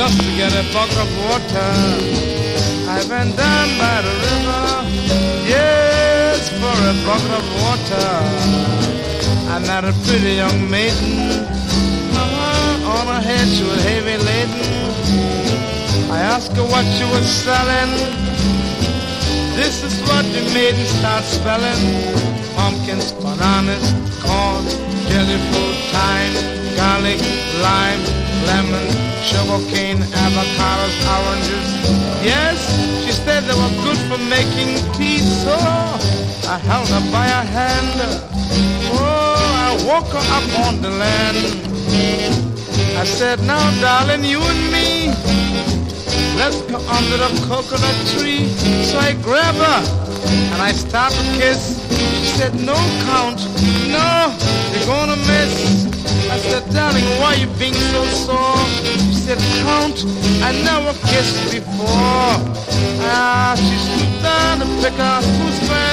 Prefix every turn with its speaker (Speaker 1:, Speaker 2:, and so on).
Speaker 1: just to get a bucket of water. I went down by the river, yes, for a bucket of water. I met a pretty young maiden, on her head she was heavy laden. I asked her what she was selling. This is what the maiden starts spelling: pumpkins, bananas, corn, jelly fruit, thyme, garlic, lime, lemon, sugar cane, avocados, oranges. Yes, she said they were good for making tea, so I held her by her hand. Oh, I woke her up on the land. I said, now darling, you and me, let's go under the coconut tree. So I grab her and I start to kiss. She said, no, Count, no, you're gonna miss. I said, darling, why you being so sore? She said, Count, I never kissed before. She stooped down to pick her food